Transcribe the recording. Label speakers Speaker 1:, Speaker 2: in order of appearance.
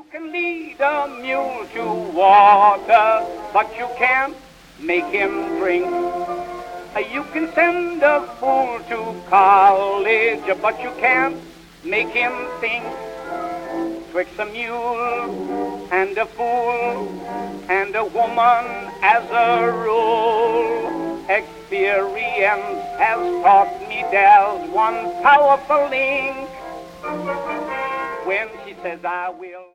Speaker 1: You can lead a mule to water, but you can't make him drink. You can send a fool to college, but you can't make him think. Twixt a mule and a fool and a woman as a rule, experience has taught me there's one powerful link. When she says I will